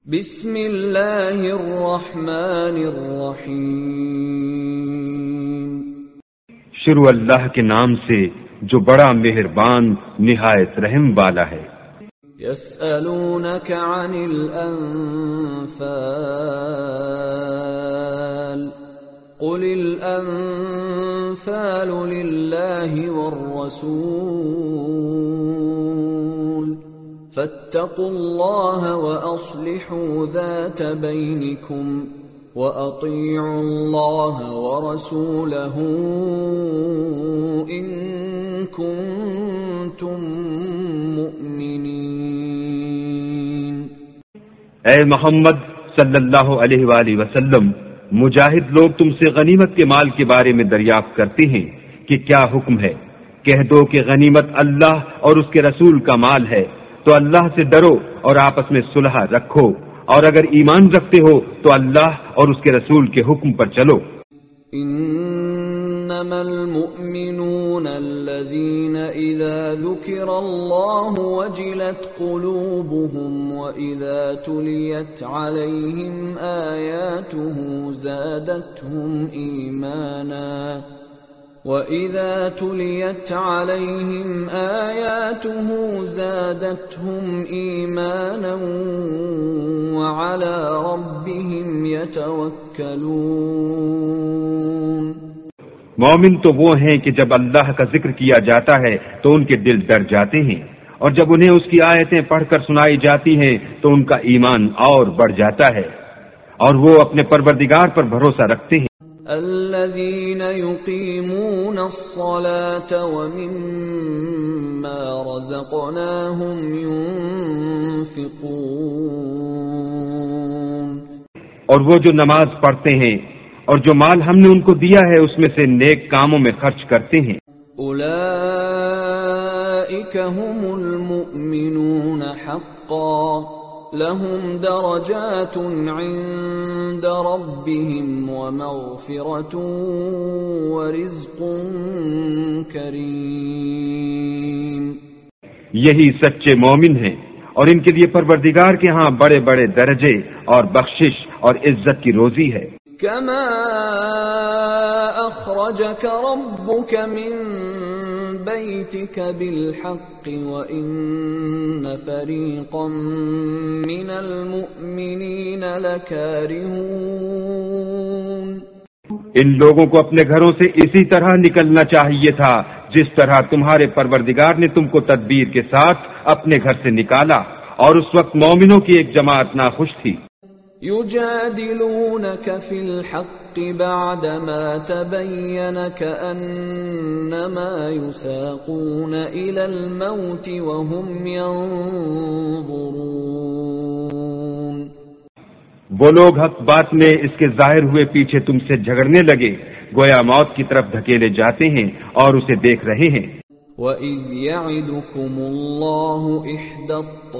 بسم اللہ الرحمن الرحیم۔ شروع اللہ کے نام سے جو بڑا مہربان نہایت رحم والا ہے۔ یسألونک عن الانفال قل الانفال للہ والرسول فاتقوا اللہ واصلحوا ذات بینکم وَأَطِيعُوا اللَّهَ وَرَسُولَهُ إِن كُنتُم مُّؤْمِنِينَ۔ اے محمد صلی اللہ علیہ وآلہ وسلم، مجاہد لوگ تم سے غنیمت کے مال کے بارے میں دریافت کرتے ہیں کہ کیا حکم ہے۔ کہہ دو کہ غنیمت اللہ اور اس کے رسول کا مال ہے، تو اللہ سے ڈرو اور آپس میں صلح رکھو، اور اگر ایمان رکھتے ہو تو اللہ اور اس کے رسول کے حکم پر چلو۔ انما المؤمنون الذين اذا ذكر الله وجلت قلوبهم واذا تليت عليهم آياته زادتهم ايمانا وَإِذَا تُلِيَتْ عَلَيْهِمْ آيَاتُهُ زَادَتْهُمْ إِيمَانًا وَعَلَى رَبِّهِمْ يَتَوَكَّلُونَ۔ مومن تو وہ ہیں کہ جب اللہ کا ذکر کیا جاتا ہے تو ان کے دل ڈر جاتے ہیں، اور جب انہیں اس کی آیتیں پڑھ کر سنائی جاتی ہیں تو ان کا ایمان اور بڑھ جاتا ہے، اور وہ اپنے پروردگار پر بھروسہ رکھتے ہیں۔ الذين يقيمون الصلاة ومما رزقناهم ينفقون، اور وہ جو نماز پڑھتے ہیں اور جو مال ہم نے ان کو دیا ہے اس میں سے نیک کاموں میں خرچ کرتے ہیں۔ اولئك هم المؤمنون حقا لهم درجات عند ربهم ومغفرة ورزق کریم۔ یہی سچے مومن ہیں، اور ان کے لیے پروردگار کے ہاں بڑے بڑے درجے اور بخشش اور عزت کی روزی ہے۔ كما أخرجك ربك من بيتك بالحق وإن فريقا من المؤمنين لكارهون۔ ان لوگوں کو اپنے گھروں سے اسی طرح نکلنا چاہیے تھا جس طرح تمہارے پروردگار نے تم کو تدبیر کے ساتھ اپنے گھر سے نکالا، اور اس وقت مومنوں کی ایک جماعت ناخوش تھی۔ يجادلونك في الحق بعدما تبين كأنما يساقون إلى الموت وهم ينظرون۔ وہ لوگ حق بات میں اس کے ظاہر ہوئے پیچھے تم سے جھگڑنے لگے، گویا موت کی طرف دھکیلے جاتے ہیں اور اسے دیکھ رہے ہیں۔ وَإِذْ يَعِدُكُمُ اللَّهُ إِحْدَى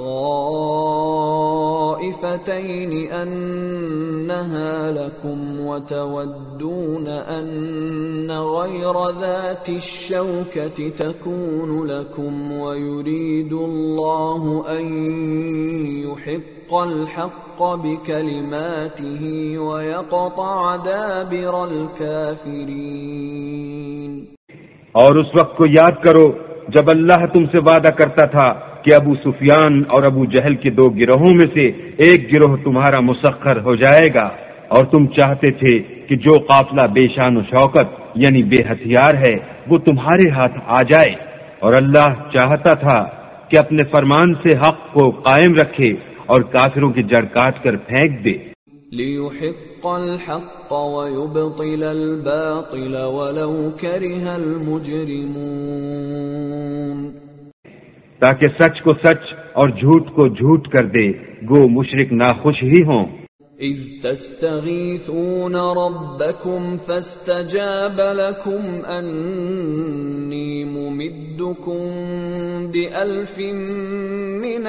الطَّائِفَتَيْنِ أَنَّهَا لَكُمْ وَتَوَدُّونَ أَنَّ غَيْرَ ذَاتِ الشَّوْكَةِ تَكُونُ لَكُمْ وَيُرِيدُ اللَّهُ أَن يُحِقَّ الْحَقَّ بِكَلِمَاتِهِ وَيَقْطَعَ دَابِرَ الْكَافِرِينَ۔ اور اس وقت کو یاد کرو جب اللہ تم سے وعدہ کرتا تھا کہ ابو سفیان اور ابو جہل کے دو گروہوں میں سے ایک گروہ تمہارا مسخر ہو جائے گا، اور تم چاہتے تھے کہ جو قافلہ بے شان و شوکت یعنی بے ہتھیار ہے وہ تمہارے ہاتھ آ جائے، اور اللہ چاہتا تھا کہ اپنے فرمان سے حق کو قائم رکھے اور کافروں کی جڑ کاٹ کر پھینک دے۔ لِيُحِقَّ الْحَقَّ وَيُبْطِلَ الْبَاطِلَ وَلَوْ كَرِهَ الْمُجْرِمُونَ، تاکہ سچ کو سچ اور جھوٹ کو جھوٹ کر دے، گو مشرک ناخوش ہی ہوں۔ اِذْ تَسْتَغِيثُونَ رَبَّكُمْ فَاسْتَجَابَ لَكُمْ أَنِّي مُمِدُّكُمْ بِأَلْفٍ مِّنَ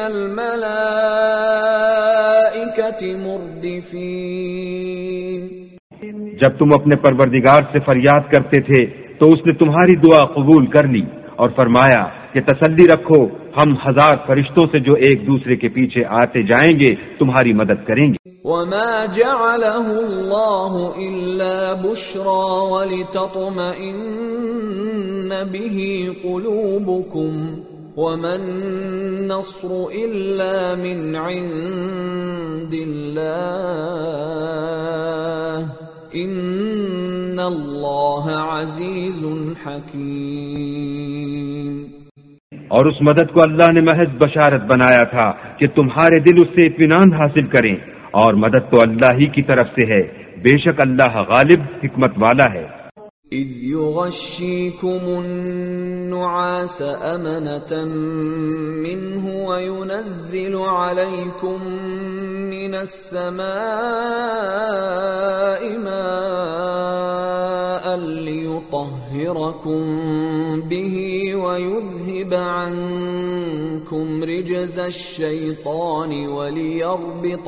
الْمَلَائِكَةِ مُرْدِفِينَ۔ جب تم اپنے پروردگار سے فریاد کرتے تھے تو اس نے تمہاری دعا قبول کر لی اور فرمایا کہ تسلی رکھو ہم 1000 فرشتوں سے جو ایک دوسرے کے پیچھے آتے جائیں گے تمہاری مدد کریں گے۔ وما جعله الله إلا بشرى ولتطمئن به قلوبكم وما النصر إلا من عند الله إن الله عزيز حكيم۔ اور اس مدد کو اللہ نے محض بشارت بنایا تھا کہ تمہارے دل اس سے اطمینان حاصل کریں، اور مدد تو اللہ ہی کی طرف سے ہے، بے شک اللہ غالب حکمت والا ہے۔ اذ يغشيكم النعاس أمنة منه وينزل عليكم من السماء ماء ليطهركم به ويذهب عنكم رجز الشيطان وليربط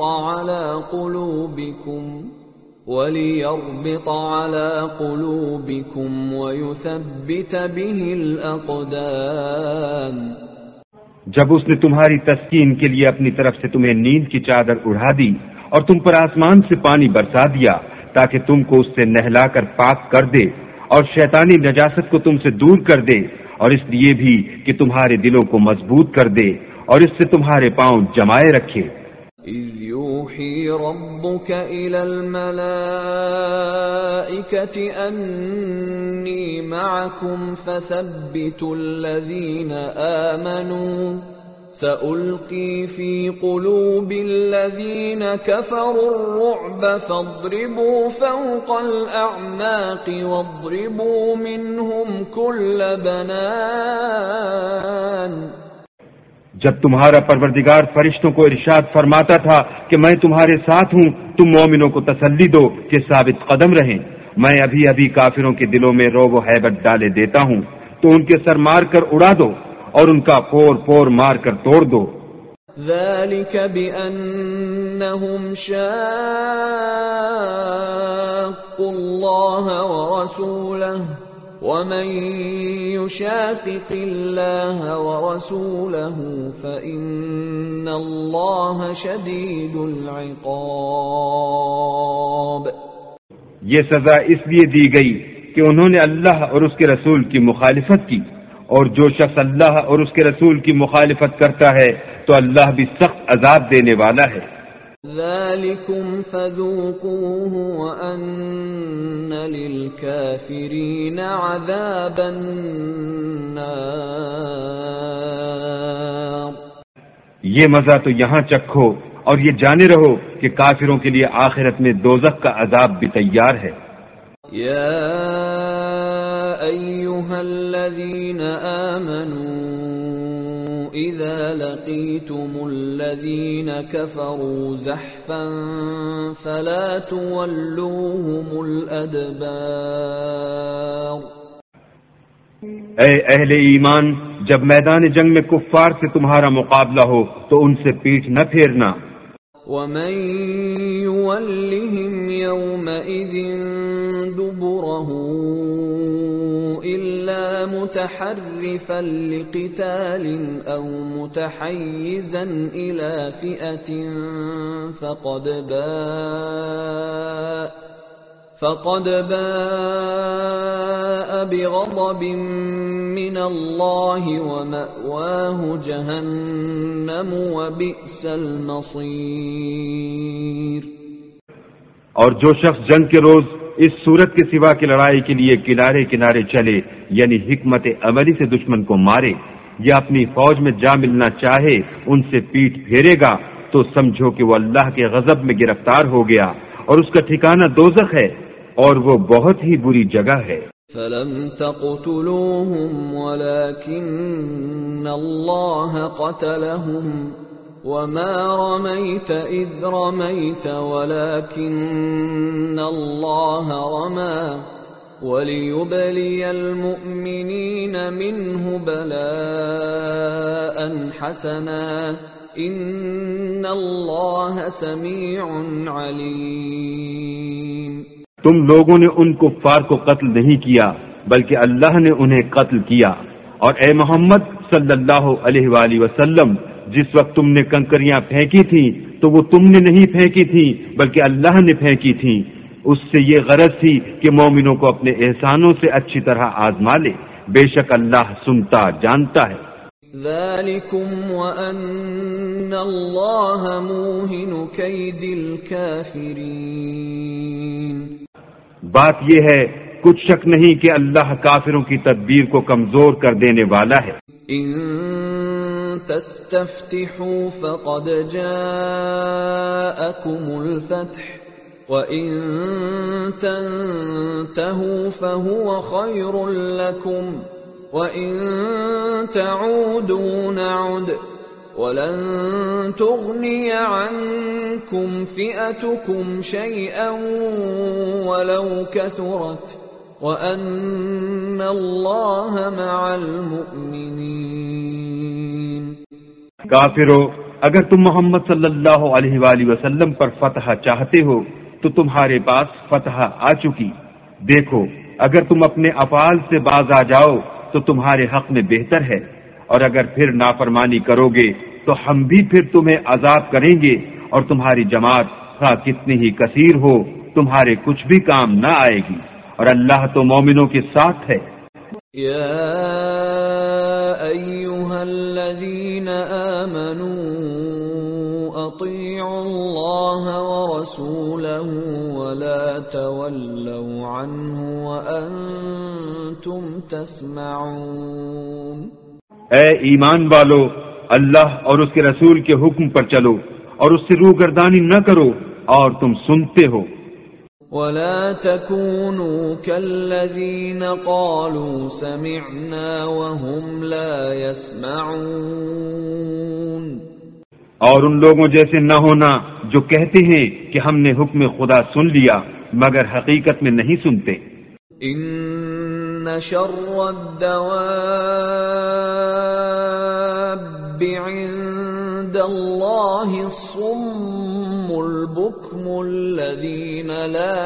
على قلوبكم ويثبت به الأقدام۔ جب اس نے تمہاری تسکین کے لیے اپنی طرف سے تمہیں نیند کی چادر اڑا دی اور تم پر آسمان سے پانی برسا دیا تاکہ تم کو اس سے نہلا کر پاک کر دے اور شیطانی نجاست کو تم سے دور کر دے، اور اس لیے بھی کہ تمہارے دلوں کو مضبوط کر دے اور اس سے تمہارے پاؤں جمائے رکھے۔ اذ يوحي ربك إلى الملائكة أني معكم فثبتوا الذين آمنوا سألقي في قلوب الذين كفروا الرعب فاضربوا فوق الأعناق واضربوا منهم كل بنان۔ جب تمہارا پروردگار فرشتوں کو ارشاد فرماتا تھا کہ میں تمہارے ساتھ ہوں، تم مومنوں کو تسلی دو کہ ثابت قدم رہیں، میں ابھی ابھی کافروں کے دلوں میں رعب و ہیبت ڈالے دیتا ہوں، تو ان کے سر مار کر اڑا دو اور ان کا پور پور مار کر توڑ دو۔ ذلك بأنهم شاقوا الله ورسوله ومن يشاقق الله ورسوله فإن الله شديد العقاب۔ یہ سزا اس لیے دی گئی کہ انہوں نے اللہ اور اس کے رسول کی مخالفت کی، اور جو شخص اللہ اور اس کے رسول کی مخالفت کرتا ہے تو اللہ بھی سخت عذاب دینے والا ہے۔ ذلكم فذوقوه وأن للكافرين عذاب النار۔ یہ مزہ تو یہاں چکھو اور یہ جانے رہو کہ کافروں کے لیے آخرت میں دوزخ کا عذاب بھی تیار ہے۔ یا أيها الذين آمنوا إذا لقيتم الذين كفروا زحفا فلا تولوهم الأدبار۔ اے اہل ایمان، جب میدان جنگ میں کفار سے تمہارا مقابلہ ہو تو ان سے پیٹھ نہ پھیرنا۔ ومن يولهم يومئذ دبره إلا متحرفا لقتال أو متحيزا إلى فئة فقد باء بغضب من الله ومأواه جهنم وبئس المصير۔ اور جو شخص جنگ کے روز اس صورت کے سوا کی لڑائی کے لیے کنارے کنارے چلے، یعنی حکمت عملی سے دشمن کو مارے یا اپنی فوج میں جا ملنا چاہے، ان سے پیٹھ پھیرے گا تو سمجھو کہ وہ اللہ کے غضب میں گرفتار ہو گیا، اور اس کا ٹھکانہ دوزخ ہے، اور وہ بہت ہی بری جگہ ہے۔ فلم تقتلوهم ولكن الله قتلهم وما رميت إذ رميت ولكن الله رمى وليبلي المؤمنين منه بلاء حسنا إن الله سميع عليم۔ تم لوگوں نے ان کفار کو قتل نہیں کیا بلکہ اللہ نے انہیں قتل کیا، اور اے محمد صلی اللہ علیہ وآلہ وسلم جس وقت تم نے کنکریاں پھینکی تھیں تو وہ تم نے نہیں پھینکی تھیں بلکہ اللہ نے پھینکی تھیں. اس سے یہ غرض تھی کہ مومنوں کو اپنے احسانوں سے اچھی طرح آزما لے. بے شک اللہ سنتا جانتا ہے. ذَلِكُمْ وَأَنَّ اللَّهَ مُوهِنُ كَيْدِ الْكَافِرِينَ. بات یہ ہے کچھ شک نہیں کہ اللہ کافروں کی تدبیر کو کمزور کر دینے والا ہے. إِن تَسْتَفْتِحُوا فَقَدْ جَاءَكُمُ الْفَتْحُ وَإِن تَنْتَهُوا فَهُوَ خَيْرٌ لَكُمْ وَإِن تَعُودُوا نَعُدْ وَلَن تُغْنِيَ عَنكُمْ فِئَتُكُمْ شَيْئًا وَلَوْ كَثُرَتْ وَأَنَّ اللَّهَ مَعَ الْمُؤْمِنِينَ. کافرو، اگر تم محمد صلی اللہ علیہ وآلہ وسلم پر فتح چاہتے ہو تو تمہارے پاس فتح آ چکی. دیکھو، اگر تم اپنے افعال سے باز آ جاؤ تو تمہارے حق میں بہتر ہے، اور اگر پھر نافرمانی کرو گے تو ہم بھی پھر تمہیں عذاب کریں گے، اور تمہاری جماعت خواہ کتنی ہی کثیر ہو تمہارے کچھ بھی کام نہ آئے گی، اور اللہ تو مومنوں کے ساتھ ہے. یا ایھا الذین آمنوا اطیعوا اللہ ورسولہ ولا تولوا عنہ وانتم تسمعون. اے ایمان والو، اللہ اور اس کے رسول کے حکم پر چلو اور اس سے روگردانی نہ کرو اور تم سنتے ہو. ولا تكونوا كالذين قالوا سمعنا وهم لا يسمعون. اور ان لوگوں جیسے نہ ہونا جو کہتے ہیں کہ ہم نے حکم خدا سن لیا مگر حقیقت میں نہیں سنتے. ان شر الدواب عند اللہ الصم البکم الذین لا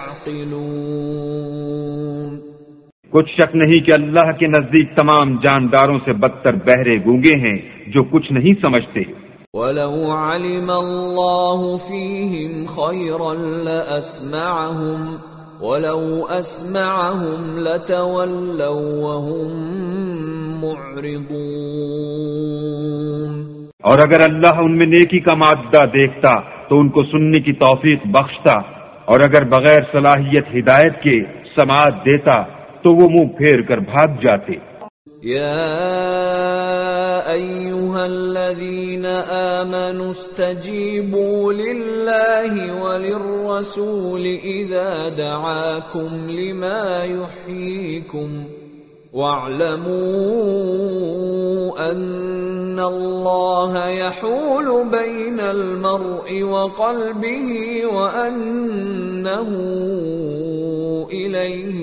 يعقلون. کچھ شک نہیں کہ اللہ کے نزدیک تمام جانداروں سے بدتر بہرے گونگے ہیں جو کچھ نہیں سمجھتے. وَلَوْ عَلِمَ اللَّهُ فِيهِمْ خَيْرًا لَأَسْمَعَهُمْ وَلَوْ أَسْمَعَهُمْ لَتَوَلَّوْا وَهُمْ مُعْرِضُونَ. اور اگر اللہ ان میں نیکی کا مادہ دیکھتا تو ان کو سننے کی توفیق بخشتا، اور اگر بغیر صلاحیت ہدایت کے سماعت دیتا تو وہ منہ پھیر کر بھاگ جاتے. یا ایھا الذین آمنوا استجیبوا للہ وللرسول اذا دعاکم لما یحییکم واعلموا ان اللہ یحول بین المرء وقلبہ وانہ الیہ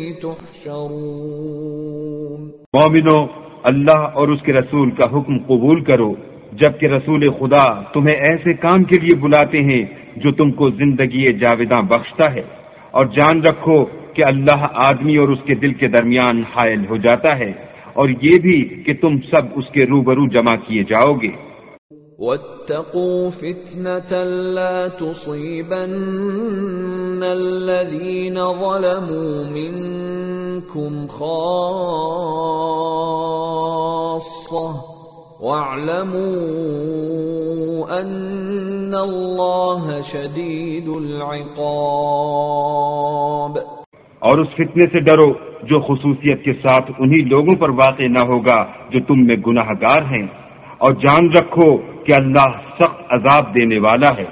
تحشرون. مومنو، اللہ اور اس کے رسول کا حکم قبول کرو جبکہ رسول خدا تمہیں ایسے کام کے لیے بلاتے ہیں جو تم کو زندگی جاوداں بخشتا ہے، اور جان رکھو کہ اللہ آدمی اور اس کے دل کے درمیان حائل ہو جاتا ہے، اور یہ بھی کہ تم سب اس کے روبرو جمع کیے جاؤ گے. وَاتَّقُوا فِتْنَةً لَا تُصِيبَنَّ الَّذِينَ ظَلَمُوا مِنكُمْ خَاصَّةً وَاعْلَمُوا أَنَّ اللَّهَ شَدِيدُ الْعِقَابِ. اور اس فتنے سے ڈرو جو خصوصیت کے ساتھ انہی لوگوں پر واقع نہ ہوگا جو تم میں گناہ گار ہیں، اور جان رکھو کہ اللہ سخت عذاب دینے والا ہے.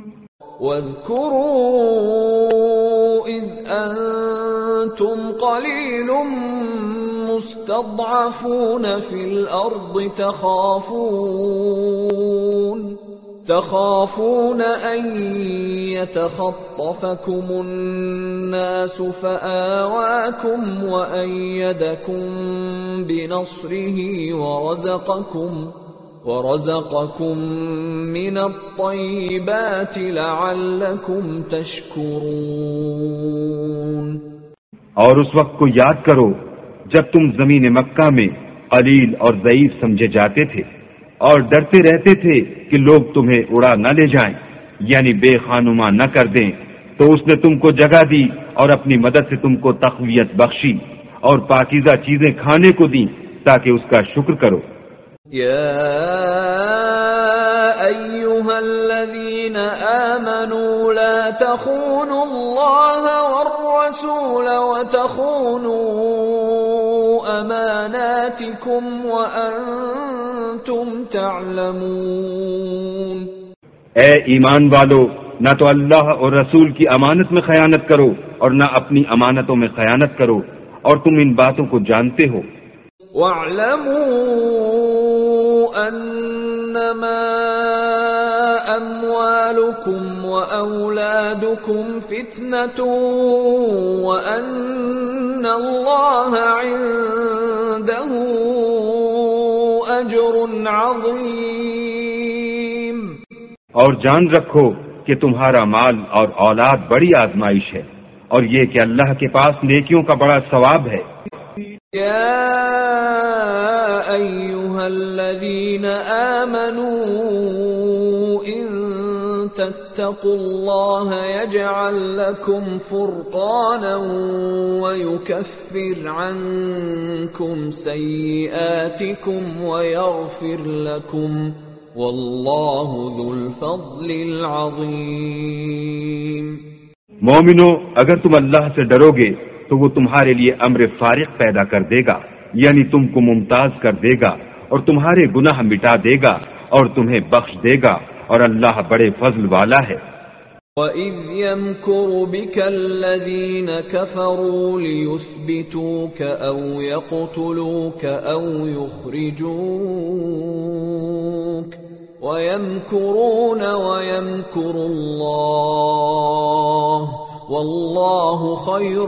وَاذْكُرُوا إِذْ أَنْتُمْ قَلِيلٌ مُسْتَضْعَفُونَ فِي الْأَرْضِ تخافون أن يتخطفكم الناس فآواكم وأيدكم بنصره ورزقكم من الطيبات لعلكم تشكرون. اور اس وقت کو یاد کرو جب تم زمین مکہ میں قلیل اور ضعیف سمجھے جاتے تھے اور ڈرتے رہتے تھے کہ لوگ تمہیں اڑا نہ لے جائیں، یعنی بے خانما نہ کر دیں، تو اس نے تم کو جگہ دی اور اپنی مدد سے تم کو تقویت بخشی اور پاکیزہ چیزیں کھانے کو دیں تاکہ اس کا شکر کرو۔ یا ایھا الذین آمنوا لا تخونوا اللہ والرسول وتخونوا اماناتکم وانتم تعلمون۔ اے ایمان والو، نہ تو اللہ اور رسول کی امانت میں خیانت کرو اور نہ اپنی امانتوں میں خیانت کرو، اور تم ان باتوں کو جانتے ہو۔ وَاعْلَمُوا أَنَّمَا أَمْوَالُكُمْ وَأَوْلَادُكُمْ فِتْنَةٌ وَأَنَّ اللَّهَ عِندَهُ أَجْرٌ عَظِيمٌ۔ اور جان رکھو کہ تمہارا مال اور اولاد بڑی آزمائش ہے، اور یہ کہ اللہ کے پاس نیکیوں کا بڑا ثواب ہے۔ یا ایھا الذین آمنوا ان تتقوا اللہ یجعل لکم فرقانا ویکفر عنکم سیئاتکم ویغفر لکم واللہ ذو الفضل العظیم۔ مومنو، اگر تم اللہ سے ڈرو گے تو وہ تمہارے لیے امر فارق پیدا کر دے گا، یعنی تم کو ممتاز کر دے گا اور تمہارے گناہ مٹا دے گا اور تمہیں بخش دے گا، اور اللہ بڑے فضل والا ہے۔ وَإِذْ يَمْكُرُ بِكَ الَّذِينَ كَفَرُوا لِيُثْبِتُوكَ أَوْ يَقْتُلُوكَ أَوْ يُخْرِجُوكَ وَيَمْكُرُونَ وَيَمْكُرُ اللَّهُ وَاللَّهُ خَيْرُ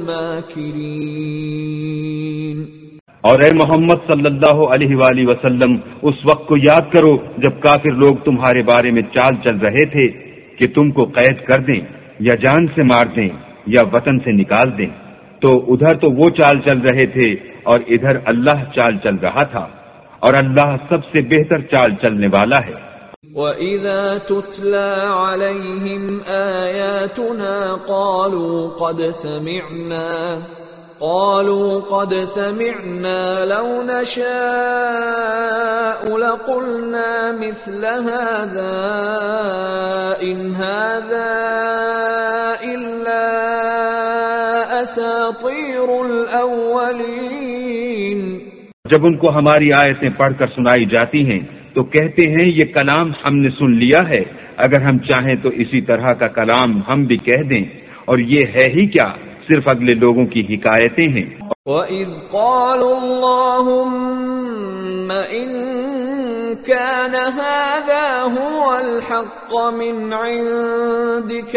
الْمَاكِرِينَ۔ اور اے محمد صلی اللہ علیہ وآلہ وسلم، اس وقت کو یاد کرو جب کافر لوگ تمہارے بارے میں چال چل رہے تھے کہ تم کو قید کر دیں یا جان سے مار دیں یا وطن سے نکال دیں، تو ادھر تو وہ چال چل رہے تھے اور ادھر اللہ چال چل رہا تھا، اور اللہ سب سے بہتر چال چلنے والا ہے۔ وَإِذَا تُتْلَى عَلَيْهِمْ آيَاتُنَا قالوا قد سمعنا لو نشاء لقلنا مثل هذا إن هذا إلا أساطير الأولين۔ جب ان کو ہماری آیتیں پڑھ کر سنائی جاتی ہیں تو کہتے ہیں یہ کلام ہم نے سن لیا ہے، اگر ہم چاہیں تو اسی طرح کا کلام ہم بھی کہہ دیں، اور یہ ہے ہی کیا، صرف اگلے لوگوں کی حکایتیں ہیں۔ وَإِذْ قَالُوا اللَّهُمَّ إِن كَانَ هَذَا هُوَ الْحَقَّ مِنْ عِندِكَ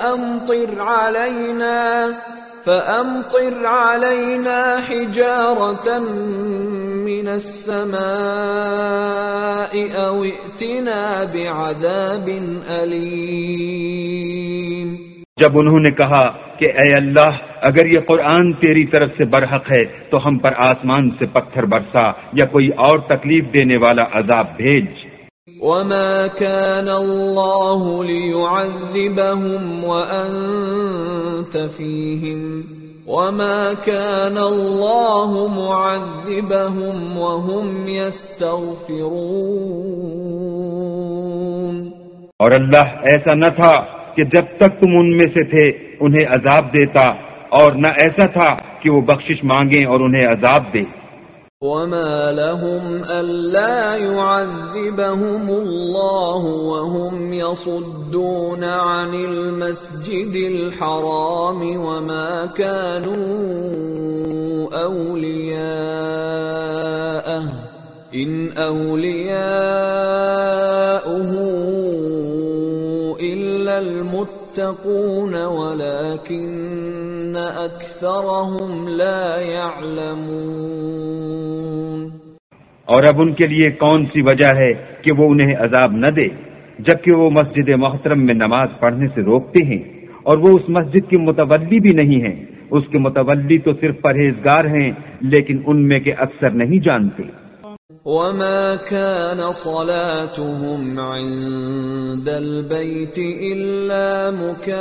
فَأَمْطِرْ عَلَيْنَا حِجَارَةً مِّنَ السَّمَاءِ أَوْ ائْتِنَا بِعَذَابٍ أَلِيمٍ۔ جب انہوں نے کہا کہ اے اللہ، اگر یہ قرآن تیری طرف سے برحق ہے تو ہم پر آسمان سے پتھر برسا یا کوئی اور تکلیف دینے والا عذاب بھیج۔ وَمَا كَانَ اللَّهُ لِيُعَذِّبَهُمْ وَأَنْتَ فِيهِمْ وَمَا كَانَ اللَّهُ مُعَذِّبَهُمْ وَهُمْ يَسْتَغْفِرُونَ۔ اور اللہ ایسا نہ تھا کہ جب تک تم ان میں سے تھے انہیں عذاب دیتا، اور نہ ایسا تھا کہ وہ بخشش مانگیں اور انہیں عذاب دے۔ وَمَا لَهُمْ أَلَّا يُعَذِّبَهُمُ اللَّهُ وَهُمْ يَصُدُّونَ عَنِ الْمَسْجِدِ الْحَرَامِ وَمَا كَانُوا أَوْلِيَاءَهُ إِنْ أَوْلِيَاؤُهُ إِلَّا الْمُتَّقُونَ وَلَكِنَّ أَكْثَرَهُمْ لَا يَعْلَمُونَ۔ اور اب ان کے لیے کون سی وجہ ہے کہ وہ انہیں عذاب نہ دے، جبکہ وہ مسجد محترم میں نماز پڑھنے سے روکتے ہیں، اور وہ اس مسجد کے متولی بھی نہیں ہیں، اس کے متولی تو صرف پرہیزگار ہیں، لیکن ان میں کے اکثر نہیں جانتے۔ وما كان صلاتهم عند البيت إلا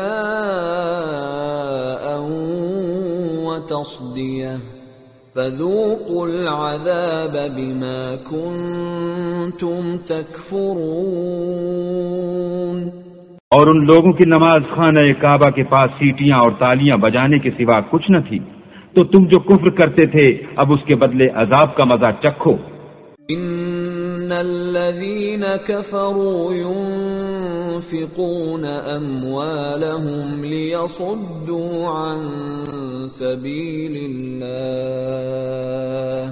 مكاء وتصدية فذوقوا العذاب بما كنتم تكفرون۔ اور ان لوگوں کی نماز خانہ کعبہ کے پاس سیٹیاں اور تالیاں بجانے کے سوا کچھ نہ تھی، تو تم جو کفر کرتے تھے اب اس کے بدلے عذاب کا مزہ چکھو۔ ان الذين كفروا ينفقون اموالهم ليصدوا عن سبيل الله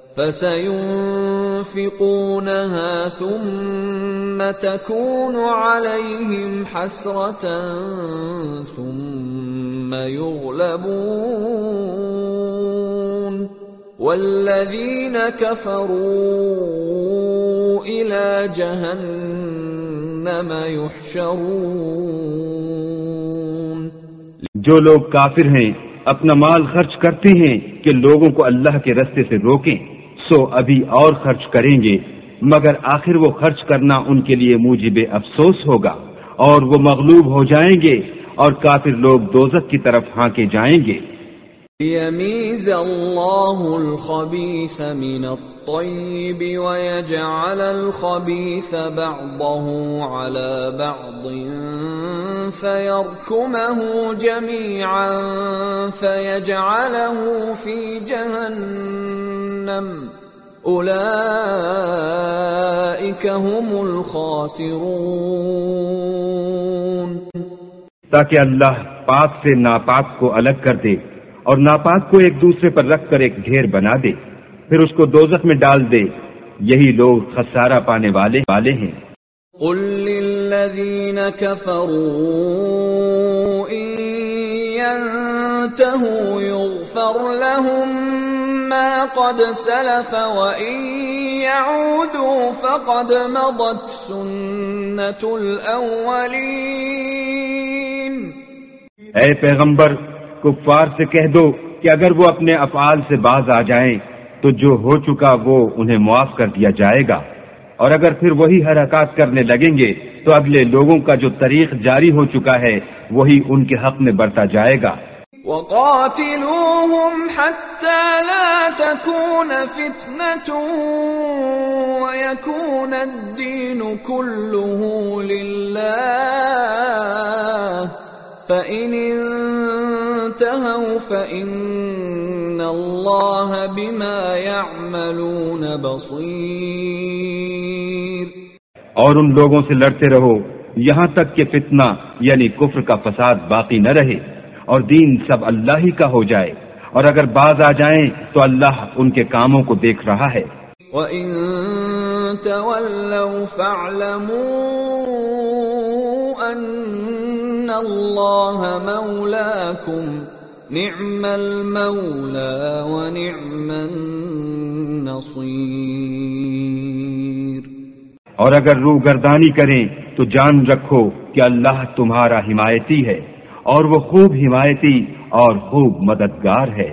فسينفقونها ثم تكون عليهم حسرة ثم يغلبون والذين كفروا إلى جهنم يحشرون۔ جو لوگ کافر ہیں اپنا مال خرچ کرتے ہیں کہ لوگوں کو اللہ کے رستے سے روکیں، سو ابھی اور خرچ کریں گے، مگر آخر وہ خرچ کرنا ان کے لیے موجب افسوس ہوگا، اور وہ مغلوب ہو جائیں گے اور کافر لوگ دوزخ کی طرف ہانکے جائیں گے۔ لِيَمِيزَ اللَّهُ الْخَبِيثَ مِنَ الطَّيِّبِ وَيَجْعَلَ الْخَبِيثَ بَعْضَهُ عَلَى بَعْضٍ فَيَرْكُمَهُ جَمِيعًا فَيَجْعَلَهُ فِي جَهَنَّمَ أُولَئِكَ هُمُ الْخَاسِرُونَ۔ تاکہ اللہ پاک سے ناپاک کو الگ کر دے اور ناپاک کو ایک دوسرے پر رکھ کر ایک ڈھیر بنا دے، پھر اس کو دوزخ میں ڈال دے، یہی لوگ خسارہ پانے والے ہیں۔ قل للذین کفروا ان ينتهوا يغفر لهم ما قد سلف وان يعودوا فقد مضت سنة الاولین۔ اے پیغمبر، کفار سے کہہ دو کہ اگر وہ اپنے افعال سے باز آ جائیں تو جو ہو چکا وہ انہیں معاف کر دیا جائے گا، اور اگر پھر وہی حرکات کرنے لگیں گے تو اگلے لوگوں کا جو طریق جاری ہو چکا ہے وہی ان کے حق میں برتا جائے گا۔ وَقَاتِلُوهُمْ حَتَّى لَا تَكُونَ فِتْنَةٌ وَيَكُونَ الدِّينُ كُلُّهُ لِلَّهِ فَإِنِ انتهوا فَإِنَّ اللَّهَ بِمَا يَعْمَلُونَ بَصِيرٌ۔ اور ان لوگوں سے لڑتے رہو یہاں تک کہ فتنہ یعنی کفر کا فساد باقی نہ رہے اور دین سب اللہ ہی کا ہو جائے، اور اگر باز آ جائیں تو اللہ ان کے کاموں کو دیکھ رہا ہے۔ وَإِن تَوَلَّوْا فَاعْلَمُوا أَنَّ اللَّهَ مَوْلَاكُمْ نِعْمَ الْمَوْلَى وَنِعْمَ النَّصِيرُ۔ اور اگر روگردانی کریں تو جان رکھو کہ اللہ تمہارا حمایتی ہے، اور وہ خوب حمایتی اور خوب مددگار ہے۔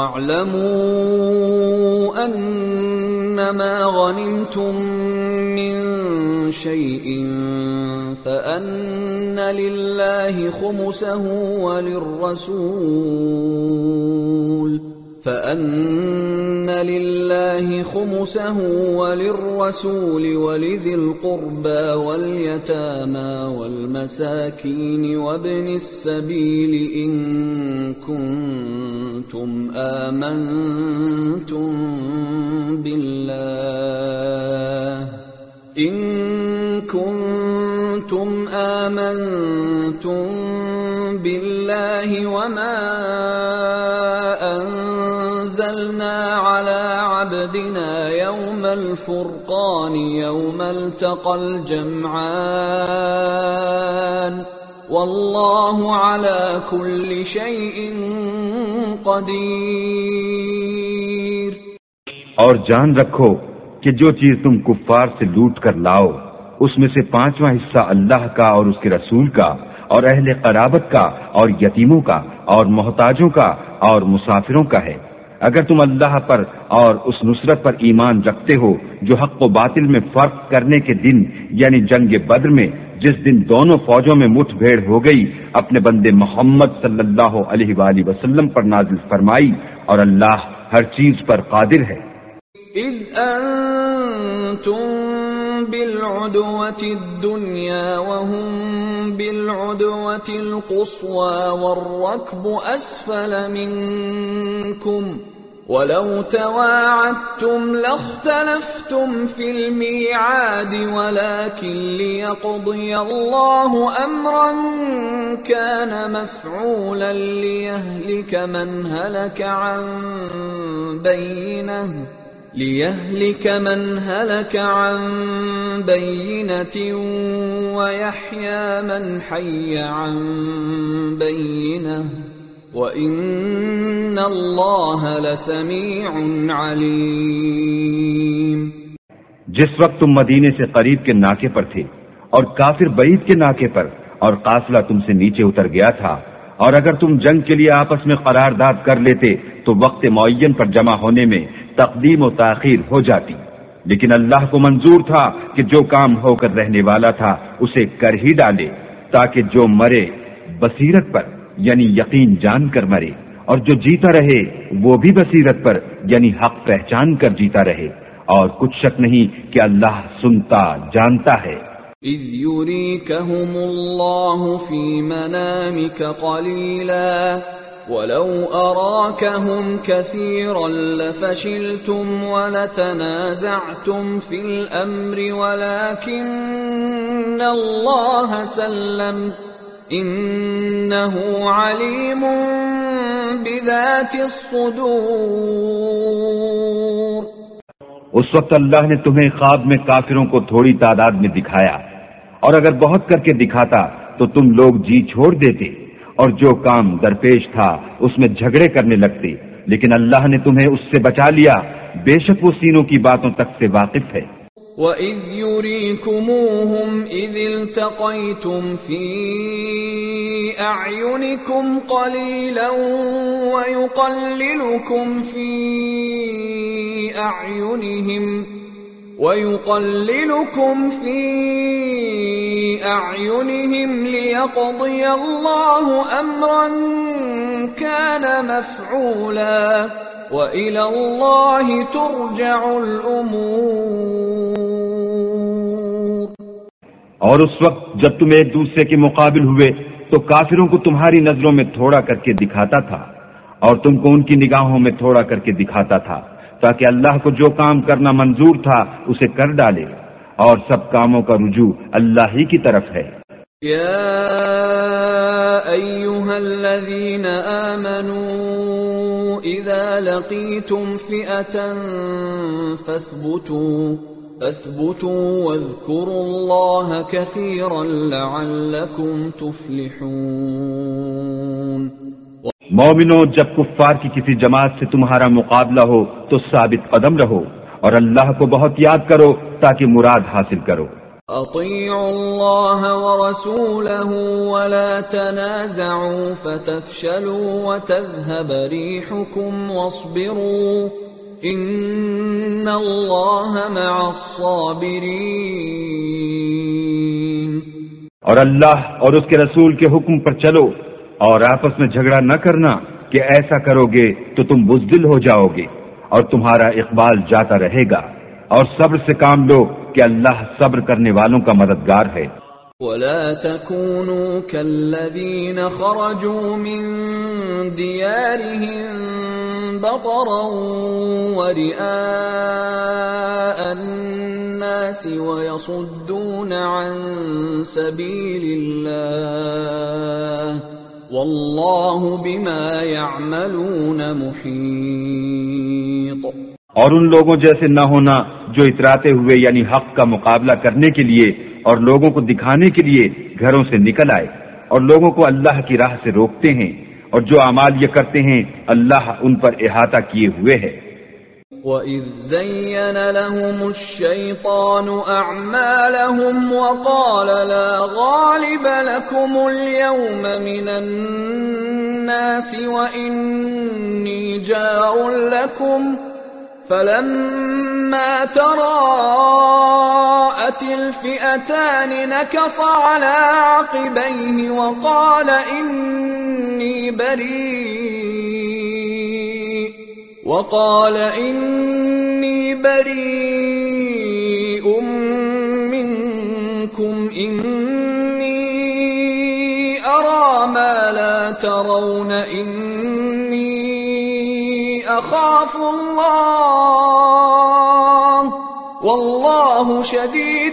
وَاعْلَمُوا أَنَّمَا غَنِمْتُم مِّن شَيْءٍ فَأَنَّ لِلَّهِ خُمُسَهُ وَلِلرَّسُولِ وَلِذِي الْقُرْبَى وَالْيَتَامَى وَالْمَسَاكِينِ وَابْنِ السَّبِيلِ إِن كُنتُمْ آمنتم بالله وما أنزلنا على عبدنا يوم الفرقان يوم التقى الجمعان والله على كل شيء قدير۔ اور جان رکھو کہ جو چیز تم کفار سے لوٹ کر لاؤ اس میں سے 5واں حصہ اللہ کا اور اس کے رسول کا اور اہل قرابت کا اور یتیموں کا اور محتاجوں کا اور مسافروں کا ہے۔ اگر تم اللہ پر اور اس نصرت پر ایمان رکھتے ہو جو حق و باطل میں فرق کرنے کے دن یعنی جنگ بدر میں جس دن دونوں فوجوں میں مٹھ بھیڑ ہو گئی اپنے بندے محمد صلی اللہ علیہ وآلہ وسلم پر نازل فرمائی، اور اللہ ہر چیز پر قادر ہے۔ اذ انتم بالعدوة الدنيا وهم بالعدوة القصوى والركب أسفل منكم ولو تواعدتم لاختلفتم في الميعاد ولكن ليقضي الله أمرا كان مفعولا ليهلك من هلك عن بينة ويحيى من حي عن بينة وَإِنَّ اللَّهَ لَسَمِيعٌ عَلِيمٌ۔ جس وقت تم مدینے سے قریب کے ناکے پر تھے اور کافر بعید کے ناکے پر اور قافلہ تم سے نیچے اتر گیا تھا، اور اگر تم جنگ کے لیے آپس میں قرارداد کر لیتے تو وقت معین پر جمع ہونے میں تقدیم و تاخیر ہو جاتی، لیکن اللہ کو منظور تھا کہ جو کام ہو کر رہنے والا تھا اسے کر ہی ڈالے، تاکہ جو مرے بصیرت پر یعنی یقین جان کر مرے، اور جو جیتا رہے وہ بھی بصیرت پر یعنی حق پہچان کر جیتا رہے، اور کچھ شک نہیں کہ اللہ سنتا جانتا ہے۔ اذ یریکہم اللہ فی منامک قلیلا ولو اراکہم کثیرا لفشلتم ولتنازعتم فی الامر ولکن اللہ سلم انہو علیم بذات الصدور۔ اس وقت اللہ نے تمہیں خواب میں کافروں کو تھوڑی تعداد میں دکھایا، اور اگر بہت کر کے دکھاتا تو تم لوگ جی چھوڑ دیتے، اور جو کام درپیش تھا اس میں جھگڑے کرنے لگتے، لیکن اللہ نے تمہیں اس سے بچا لیا، بے شک وہ سینوں کی باتوں تک سے واقف ہے۔ وَإِذْ يُرِيكُمُوهُمْ إِذِ الْتَقَيْتُمْ فِي أَعْيُنِكُمْ قَلِيلًا وَيُقَلِّلُكُمْ فِي أَعْيُنِهِمْ لِيَقْضِيَ اللَّهُ أَمْرًا كَانَ مَفْعُولًا وَإِلَى اللَّهِ تُرْجَعُ الْأُمُورُ۔ اور اس وقت جب تم ایک دوسرے کے مقابل ہوئے تو کافروں کو تمہاری نظروں میں تھوڑا کر کے دکھاتا تھا، اور تم کو ان کی نگاہوں میں تھوڑا کر کے دکھاتا تھا، تاکہ اللہ کو جو کام کرنا منظور تھا اسے کر ڈالے، اور سب کاموں کا رجوع اللہ ہی کی طرف ہے۔ یا ایھا الذین آمنوا اذا لقیتم فئة فاثبتوا واذکروا اللہ کثیرا لعلکم تفلحون۔ مومنو، جب کفار کی کسی جماعت سے تمہارا مقابلہ ہو تو ثابت قدم رہو، اور اللہ کو بہت یاد کرو تاکہ مراد حاصل کرو۔ اطیعوا اللہ ورسولہ ولا تنازعوا فتفشلوا وتذهب ریحکم واصبروا ان اللہ مع الصابرین۔ اور اللہ اور اس کے رسول کے حکم پر چلو، اور آپس میں جھگڑا نہ کرنا کہ ایسا کرو گے تو تم بزدل ہو جاؤ گے، اور تمہارا اقبال جاتا رہے گا، اور صبر سے کام لو کہ اللہ صبر کرنے والوں کا مددگار ہے۔ وَلَا تَكُونُوا كَالَّذِينَ خَرَجُوا مِن دِيَارِهِم بَطَرًا وَرِئَاءَ النَّاسِ وَيَصُدُّونَ عَن سَبِيلِ اللَّهِ وَاللَّهُ بِمَا يَعْمَلُونَ مُحِيطٌ۔ اور ان لوگوں جیسے نہ ہونا جو اتراتے ہوئے یعنی حق کا مقابلہ کرنے کے لیے اور لوگوں کو دکھانے کے لیے گھروں سے نکل آئے اور لوگوں کو اللہ کی راہ سے روکتے ہیں، اور جو اعمال یہ کرتے ہیں اللہ ان پر احاطہ کیے ہوئے ہے۔ وَإِذْ زَيَّنَ لَهُمُ الشَّيْطَانُ أَعْمَالَهُمْ وَقَالَ لَا غَالِبَ لَكُمُ الْيَوْمَ مِنَ النَّاسِ وَإِنِّي جَارٌ لَكُمْ فَلَمَّا تَرَاءَتِ الْفِئَتَانِ نَكَصَ عَلَى عَقِبَيْهِ وَقَالَ إِنِّي بَرِيءٌ مِّنكُمْ إِنِّي أَرَى مَا لَا تَرَوْنَ إِنِّي أَخَافُ اللَّهَ وَاللَّهُ شَدِيدُ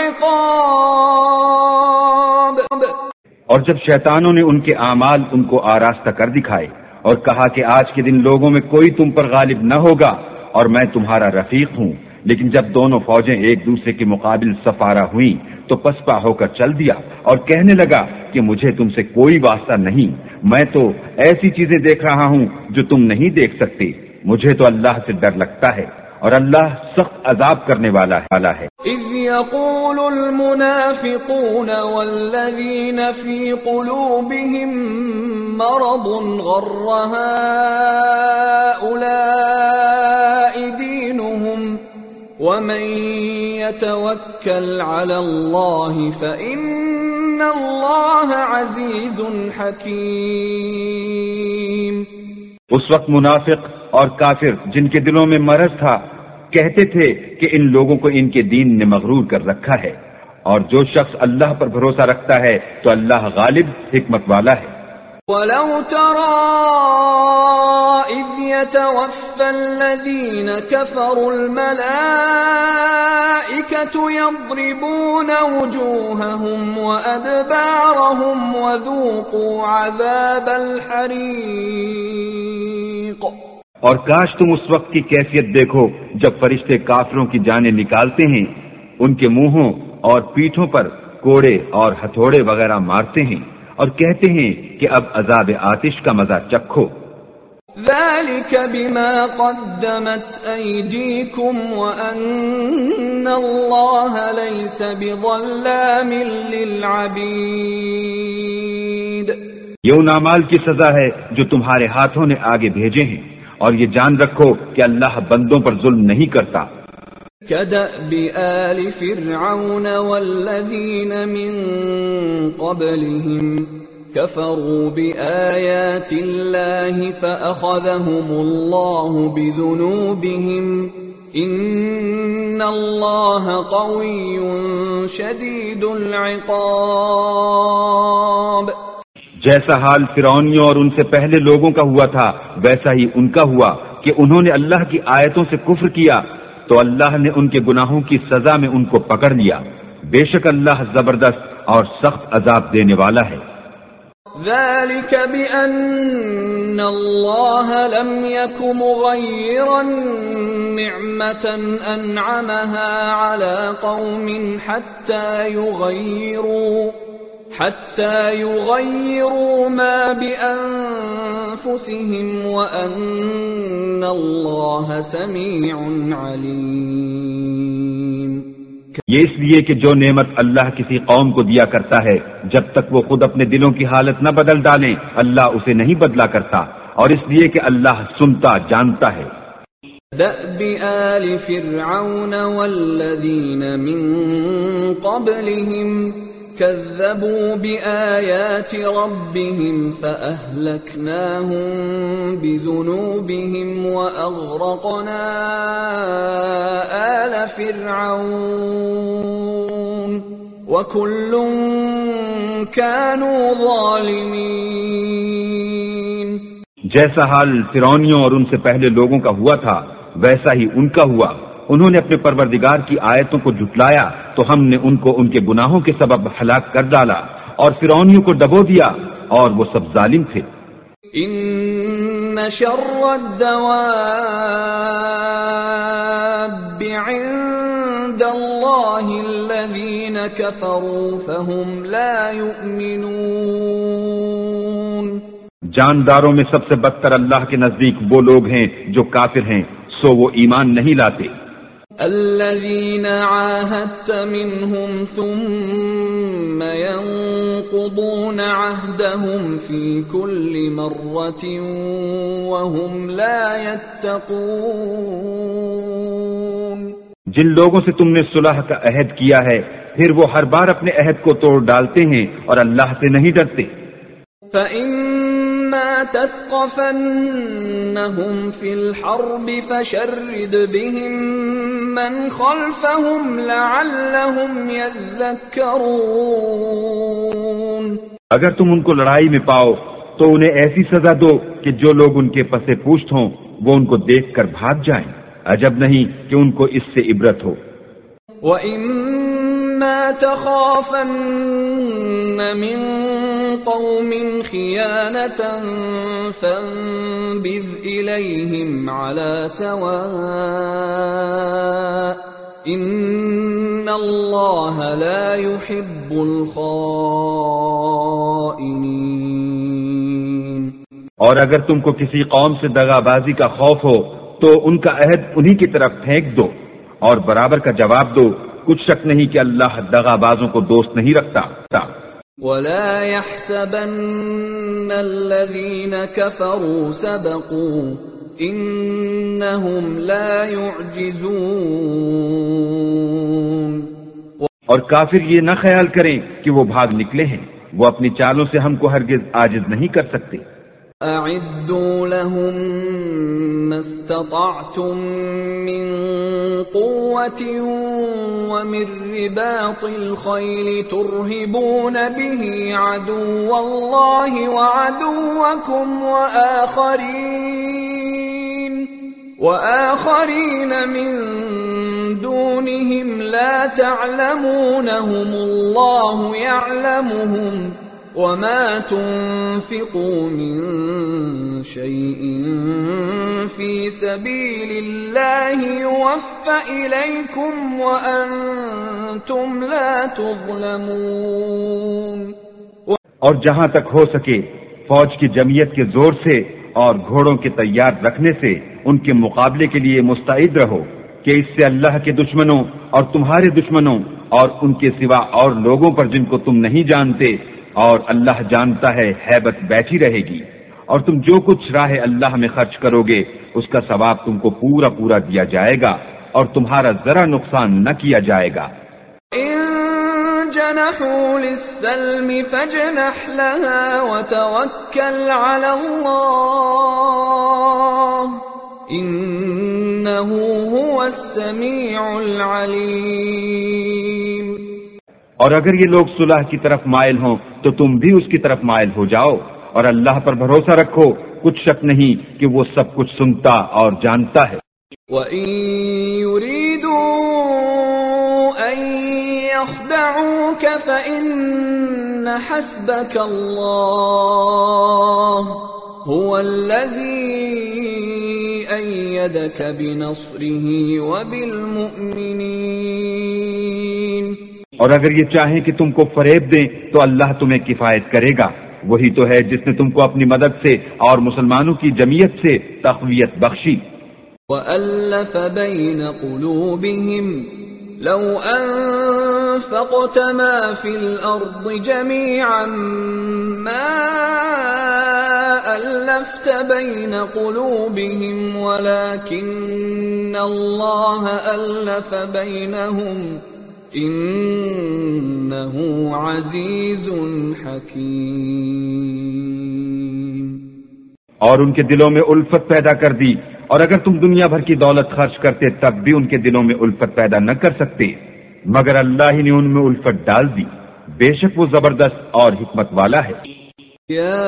الْعِقَابِ۔ اور جب شیطانوں نے ان کے اعمال ان کو آراستہ کر دکھائے اور کہا کہ آج کے دن لوگوں میں کوئی تم پر غالب نہ ہوگا اور میں تمہارا رفیق ہوں، لیکن جب دونوں فوجیں ایک دوسرے کے مقابل سفارہ ہوئیں تو پسپا ہو کر چل دیا اور کہنے لگا کہ مجھے تم سے کوئی واسطہ نہیں، میں تو ایسی چیزیں دیکھ رہا ہوں جو تم نہیں دیکھ سکتے، مجھے تو اللہ سے ڈر لگتا ہے اور اللہ سخت عذاب کرنے والا ہے۔ اذ يقول المنافقون والذين في قلوبهم مرض غر هؤلاء دينهم ومن يتوكل على الله فإن الله عزيز حكيم۔ اس وقت منافق اور کافر جن کے دلوں میں مرض تھا کہتے تھے کہ ان لوگوں کو ان کے دین نے مغرور کر رکھا ہے، اور جو شخص اللہ پر بھروسہ رکھتا ہے تو اللہ غالب حکمت والا ہے۔ وَلَوْ تَرَى إِذْ يَتَوَفَّى الَّذِينَ كَفَرُوا الْمَلَائِكَةُ يَضْرِبُونَ وُجُوهَهُمْ وَأَدْبَارَهُمْ وَذُوقُوا عَذَابَ الْحَرِيقِ۔ اور کاش تم اس وقت کی کیفیت دیکھو جب فرشتے کافروں کی جانیں نکالتے ہیں، ان کے منہوں اور پیٹھوں پر کوڑے اور ہتھوڑے وغیرہ مارتے ہیں اور کہتے ہیں کہ اب عذاب آتش کا مزہ چکھو۔ ذَلِكَ بِمَا قَدَّمَتْ أَيْدِيكُمْ وَأَنَّ اللَّهَ لَيْسَ بِظَلَّامٍ لِّلْعَبِيدِ۔ یہ ان اعمال کی سزا ہے جو تمہارے ہاتھوں نے آگے بھیجے ہیں، اور یہ جان رکھو کہ اللہ بندوں پر ظلم نہیں کرتا۔ كَدَأْبِ آلِ فِرْعَوْنَ وَالَّذِينَ مِن قَبْلِهِمْ كَفَرُوا بِآيَاتِ اللَّهِ فَأَخَذَهُمُ اللَّهُ بِذُنُوبِهِمْ إِنَّ اللَّهَ قَوِيٌّ شَدِيدُ الْعِقَابِ۔ جیسا حال فرعونیوں اور ان سے پہلے لوگوں کا ہوا تھا ویسا ہی ان کا ہوا کہ انہوں نے اللہ کی آیتوں سے کفر کیا تو اللہ نے ان کے گناہوں کی سزا میں ان کو پکڑ لیا، بے شک اللہ زبردست اور سخت عذاب دینے والا ہے۔ ذَلِكَ بِأَنَّ اللَّهَ لَمْ يَكُ مُغَيِّرًا نِعْمَةً أَنْعَمَهَا عَلَى قَوْمٍ حتى يغيروا ما بأنفسهم وأن الله سميع عليم۔ یہ اس لیے کہ جو نعمت اللہ کسی قوم کو دیا کرتا ہے جب تک وہ خود اپنے دلوں کی حالت نہ بدل ڈالیں اللہ اسے نہیں بدلا کرتا، اور اس لیے کہ اللہ سنتا جانتا ہے۔ دأب آل فرعون والذين من قبلهم كذبوا بآيات ربهم فأهلكناهم بذنوبهم وأغرقنا آل فرعون وكل كانوا ظالمين۔ جیسا حال فرعونیوں اور ان سے پہلے لوگوں کا ہوا تھا ویسا ہی ان کا ہوا، انہوں نے اپنے پروردگار کی آیتوں کو جھٹلایا تو ہم نے ان کو ان کے گناہوں کے سبب ہلاک کر ڈالا اور فرعونیوں کو ڈبو دیا اور وہ سب ظالم تھے۔ ان شر الدواب عند اللہ الذین كفروا فهم لا يؤمنون۔ جانداروں میں سب سے بدتر اللہ کے نزدیک وہ لوگ ہیں جو کافر ہیں، سو وہ ایمان نہیں لاتے۔ الذين عاهدت منهم ثم ينقضون عهدهم في كل مرة وهم لا يتقون۔ جن لوگوں سے تم نے صلح کا عہد کیا ہے پھر وہ ہر بار اپنے عہد کو توڑ ڈالتے ہیں اور اللہ سے نہیں ڈرتے۔ فَإِمَّا تَثْقَفَنَّهُمْ فِي الْحَرْبِ فَشَرِّدْ بِهِمْ مَنْ خَلْفَهُمْ لَعَلَّهُمْ يَذَّكَّرُونَ۔ اگر تم ان کو لڑائی میں پاؤ تو انہیں ایسی سزا دو کہ جو لوگ ان کے پس پشت ہوں وہ ان کو دیکھ کر بھاگ جائیں، عجب نہیں کہ ان کو اس سے عبرت ہو۔ وَإِمَّا تَخَافَنَّ مِن قَوْمٍ خِيَانَةً فَانبِذْ إِلَيْهِمْ عَلَى سَوَاءٍ إِنَّ اللَّهَ لَا يُحِبُّ الْخَائِنِينَ۔ اور اگر تم کو کسی قوم سے دغا بازی کا خوف ہو تو ان کا عہد انہی کی طرف پھینک دو اور برابر کا جواب دو، کچھ شک نہیں کہ اللہ دغا بازوں کو دوست نہیں رکھتا۔ وَلَا يَحْسَبَنَّ الَّذِينَ كَفَرُوا سَبَقُوا إِنَّهُمْ لَا يُعْجِزُونَ۔ اور کافر یہ نہ خیال کریں کہ وہ بھاگ نکلے ہیں، وہ اپنی چالوں سے ہم کو ہرگز عاجز نہیں کر سکتے۔ أَعِدُّوا لَهُم مَّا اسْتَطَعْتُم مِّن قُوَّةٍ وَمِن رِّبَاطِ الْخَيْلِ تُرْهِبُونَ بِهِ عَدُوَّ اللَّهِ وَعَدُوَّكُمْ وَآخَرِينَ مِن دُونِهِمْ لَا تَعْلَمُونَهُمُ اللَّهُ يَعْلَمُهُمْ وَمَا تُنفِقُوا مِن شَيْءٍ فِي سَبِيلِ اللَّهِ يُوَفَّ إِلَيْكُمْ وَأَنْتُمْ لَا تُظْلَمُونَ۔ اور جہاں تک ہو سکے فوج کی جمعیت کے زور سے اور گھوڑوں کے تیار رکھنے سے ان کے مقابلے کے لیے مستعد رہو کہ اس سے اللہ کے دشمنوں اور تمہارے دشمنوں اور ان کے سوا اور لوگوں پر جن کو تم نہیں جانتے اور اللہ جانتا ہے ہیبت بیٹھی رہے گی، اور تم جو کچھ راہ اللہ میں خرچ کرو گے اس کا ثواب تم کو پورا پورا دیا جائے گا اور تمہارا ذرا نقصان نہ کیا جائے گا۔ إِن جَنَحُوا لِلسَّلْمِ فَاجْنَحْ لَهَا وَتَوَكَّلْ عَلَى اللَّهِ إِنَّهُ هُوَ السَّمِيعُ الْعَلِيمُ۔ اور اگر یہ لوگ صلح کی طرف مائل ہوں تو تم بھی اس کی طرف مائل ہو جاؤ، اور اللہ پر بھروسہ رکھو، کچھ شک نہیں کہ وہ سب کچھ سنتا اور جانتا ہے۔ وَإِن يُرِيدُوا أَن يَخْدَعُوكَ فَإِنَّ حَسْبَكَ اللَّهُ هُوَ الَّذِي أَيَّدَكَ بِنَصْرِهِ وَبِالْمُؤْمِنِينَ۔ اور اگر یہ چاہیں کہ تم کو فریب دیں تو اللہ تمہیں کفایت کرے گا، وہی تو ہے جس نے تم کو اپنی مدد سے اور مسلمانوں کی جمعیت سے تقویت بخشی۔ وَأَلَّفَ بَيْنَ قُلُوبِهِمْ لَوْ أَنفَقْتَ مَا فِي الْأَرْضِ جَمِيعًا مَا أَلَّفْتَ بَيْنَ قُلُوبِهِمْ وَلَكِنَّ اللَّهَ أَلَّفَ بَيْنَهُمْ انہ عزیز حکیم۔ اور ان کے دلوں میں الفت پیدا کر دی، اور اگر تم دنیا بھر کی دولت خرچ کرتے تب بھی ان کے دلوں میں الفت پیدا نہ کر سکتے، مگر اللہ ہی نے ان میں الفت ڈال دی، بے شک وہ زبردست اور حکمت والا ہے۔ یا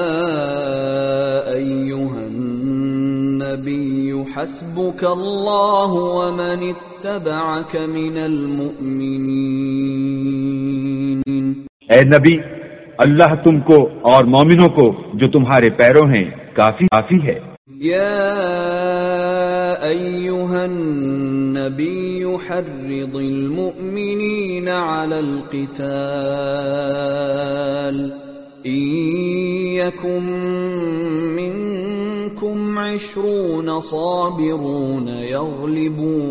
ایھا النبی حسبک اللہ ومن اتبعک من المؤمنین۔ اے نبی، اللہ تم کو اور مومنوں کو جو تمہارے پیرو ہیں کافی ہے۔ یا ایھا النبی حرض المؤمنین علی القتال ان یکن منکم 20 صابرون يغلبوا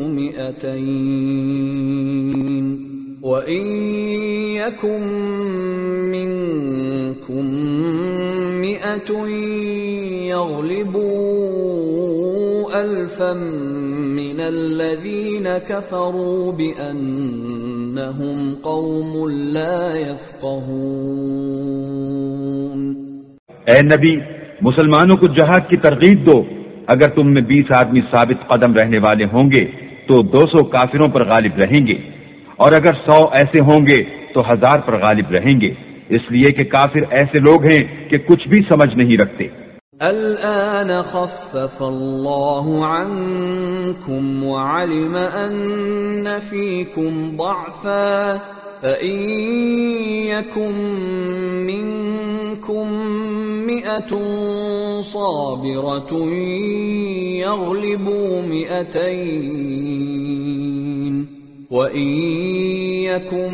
200 وإن يكن منكم 100 يغلبوا 1000 من الذين كفروا بأنهم قوم لا يفقهون۔ اے نبی، مسلمانوں کو جہاد کی ترغیب دو۔ اگر تم میں 20 آدمی ثابت قدم رہنے والے ہوں گے تو 200 کافروں پر غالب رہیں گے، اور اگر 100 ایسے ہوں گے تو 1000 پر غالب رہیں گے، اس لیے کہ کافر ایسے لوگ ہیں کہ کچھ بھی سمجھ نہیں رکھتے۔ الآن خفف الله عنكم وعلم أن فيكم ضعفا فإن يكن منكم 100 صابرة يغلبوا 200 وإن يكن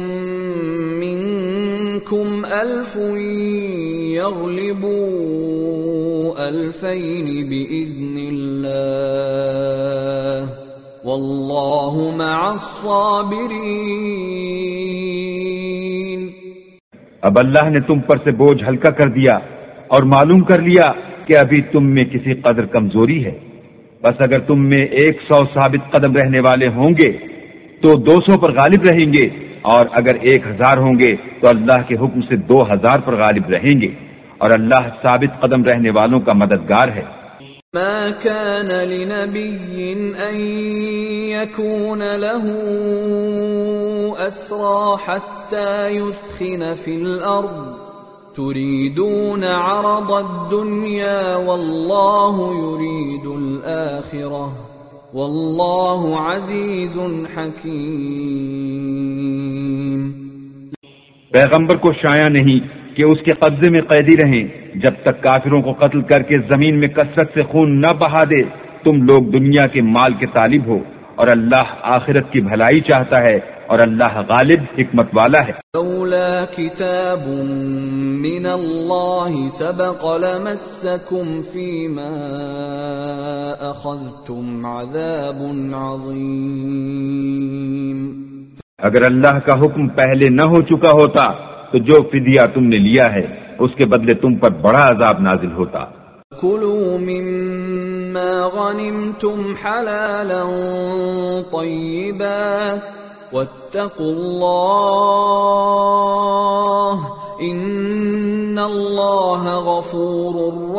منكم 1000 يغلبوا 2000 بإذن الله والله مع الصابرين۔ اب اللہ نے تم پر سے بوجھ ہلکا کر دیا اور معلوم کر لیا کہ ابھی تم میں کسی قدر کمزوری ہے، بس اگر تم میں 100 ثابت قدم رہنے والے ہوں گے تو 200 پر غالب رہیں گے، اور اگر 1000 ہوں گے تو اللہ کے حکم سے 2000 پر غالب رہیں گے، اور اللہ ثابت قدم رہنے والوں کا مددگار ہے۔ ما كان لنبي أن يكون له أسرى حتى يثخن في الأرض تريدون عرض الدنيا والله يريد الآخرة والله عزيز حكيم۔ پیغمبر کو شایع نہیں کہ اس کے قبضے میں قیدی رہیں جب تک کافروں کو قتل کر کے زمین میں کثرت سے خون نہ بہا دے۔ تم لوگ دنیا کے مال کے طالب ہو اور اللہ آخرت کی بھلائی چاہتا ہے، اور اللہ غالب حکمت والا ہے۔ لولا کتاب من اللہ سبق لمسکم فیما اخذتم عذاب عظیم۔ اگر اللہ کا حکم پہلے نہ ہو چکا ہوتا تو جو فدیہ تم نے لیا ہے اس کے بدلے تم پر بڑا عذاب نازل ہوتا۔ کلوا مما غنمتم حلالا طیبا واتقوا اللہ ان اللہ غفور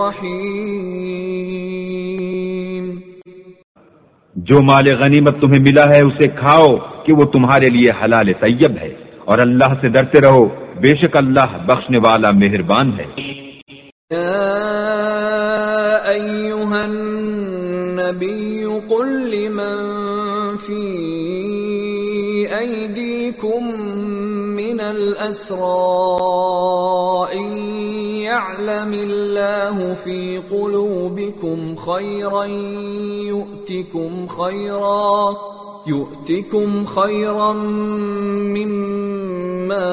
رحیم۔ جو مال غنیمت تمہیں ملا ہے اسے کھاؤ کہ وہ تمہارے لیے حلال طیب ہے، اور اللہ سے ڈرتے رہو، بے شک اللہ بخشنے والا مہربان ہے۔ یا ایھا النبی قل لمن فی ایدیکم من الاسراء ان یعلم اللہ فی قلوبکم خیرا یؤتکم خیرا مما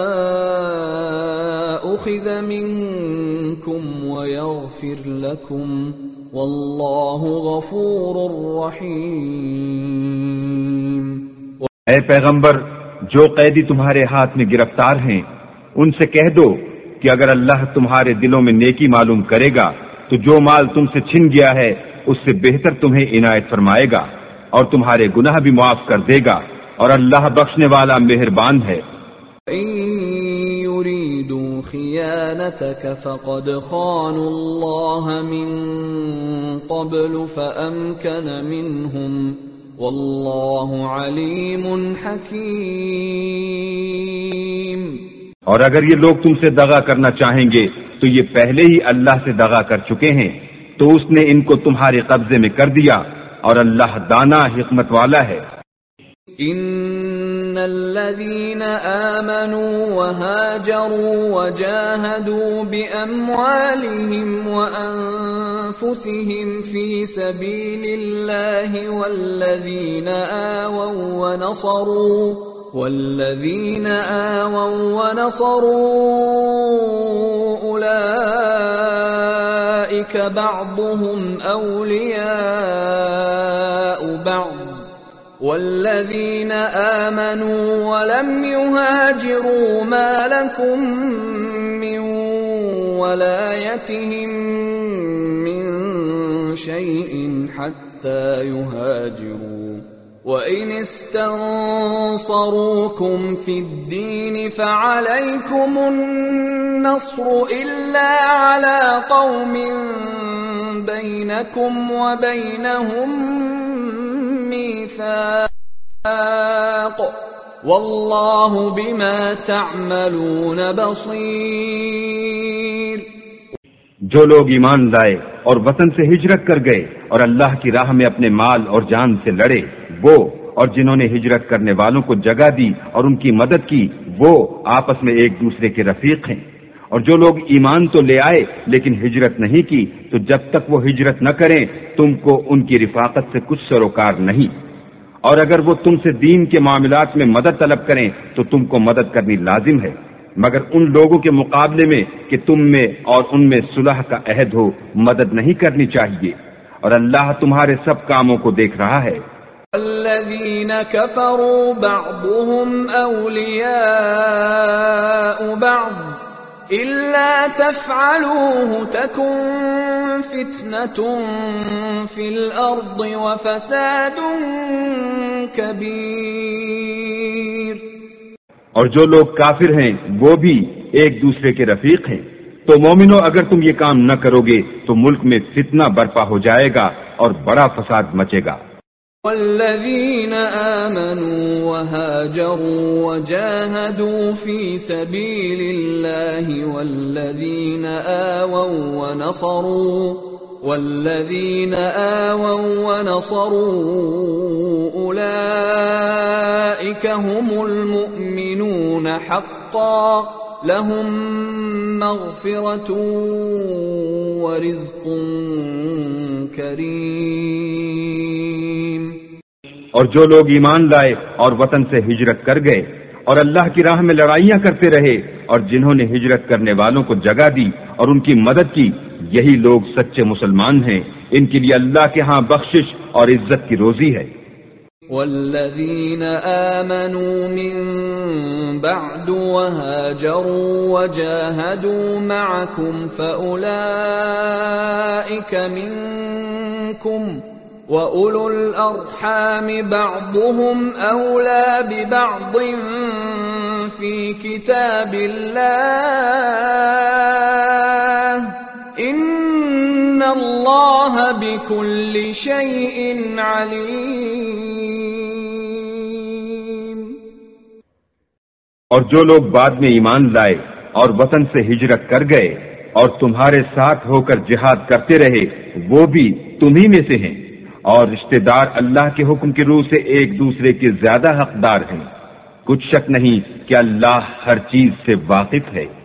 اخذ منکم ویغفر لکم واللہ غفور رحیم۔ اے پیغمبر، جو قیدی تمہارے ہاتھ میں گرفتار ہیں ان سے کہہ دو کہ اگر اللہ تمہارے دلوں میں نیکی معلوم کرے گا تو جو مال تم سے چھن گیا ہے اس سے بہتر تمہیں عنایت فرمائے گا اور تمہارے گناہ بھی معاف کر دے گا، اور اللہ بخشنے والا مہربان ہے۔ إن يريدوا خيانتك فقد خانوا الله من قبل فأمكن منهم والله عليم حكيم۔ اور اگر یہ لوگ تم سے دغا کرنا چاہیں گے تو یہ پہلے ہی اللہ سے دغا کر چکے ہیں، تو اس نے ان کو تمہارے قبضے میں کر دیا، اور اللہ دانا حکمت والا ہے۔ ان الذين آمنوا وهاجروا وجاهدوا بأموالهم وأنفسهم في سبيل الله والذين آووا ونصروا أولئك أولئك بعضهم أولياء بعض والذين آمنوا ولم يهاجروا ما لكم من ولايتهم من شيء حتى يهاجروا وإن استنصروكم في الدين فعليكم النصر إلا على قوم بينكم وبينهم ميثاق والله بما تعملون بصير. جو لوگ ایمان لائے اور وطن سے ہجرت کر گئے اور اللہ کی راہ میں اپنے مال اور جان سے لڑے، وہ اور جنہوں نے ہجرت کرنے والوں کو جگہ دی اور ان کی مدد کی، وہ آپس میں ایک دوسرے کے رفیق ہیں. اور جو لوگ ایمان تو لے آئے لیکن ہجرت نہیں کی، تو جب تک وہ ہجرت نہ کریں تم کو ان کی رفاقت سے کچھ سروکار نہیں. اور اگر وہ تم سے دین کے معاملات میں مدد طلب کریں تو تم کو مدد کرنی لازم ہے، مگر ان لوگوں کے مقابلے میں کہ تم میں اور ان میں صلح کا عہد ہو مدد نہیں کرنی چاہیے، اور اللہ تمہارے سب کاموں کو دیکھ رہا ہے. الذين كفروا بعضهم أولياء بعض إلا تفعلوه تكن فتنة في الأرض وفساد كبير. اور جو لوگ کافر ہیں وہ بھی ایک دوسرے کے رفیق ہیں. تو مومنو اگر تم یہ کام نہ کرو گے تو ملک میں فتنہ برپا ہو جائے گا اور بڑا فساد مچے گا. والذين آمنوا وهاجروا وجاهدوا في سبيل الله والذين آووا ونصروا أولئك هم المؤمنون حقا لهم مغفرة ورزق کریم. اور جو لوگ ایمان لائے اور وطن سے ہجرت کر گئے اور اللہ کی راہ میں لڑائیاں کرتے رہے اور جنہوں نے ہجرت کرنے والوں کو جگہ دی اور ان کی مدد کی، یہی لوگ سچے مسلمان ہیں. ان کے لیے اللہ کے ہاں بخشش اور عزت کی روزی ہے. والذین آمنوا من بعد وهاجروا وجاهدوا معكم فأولئك منكم وَأُولُو الْأَرْحَامِ بَعْضُهُمْ أَوْلَى بِبَعْضٍ فِي كِتَابِ اللَّهِ إِنَّ اللَّهَ بِكُلِّ شَيْءٍ عَلِيمٌ. اور جو لوگ بعد میں ایمان لائے اور وطن سے ہجرت کر گئے اور تمہارے ساتھ ہو کر جہاد کرتے رہے، وہ بھی تمہیں میں سے ہیں، اور رشتہ دار اللہ کے حکم کی روح سے ایک دوسرے کے زیادہ حقدار ہیں. کچھ شک نہیں کہ اللہ ہر چیز سے واقف ہے.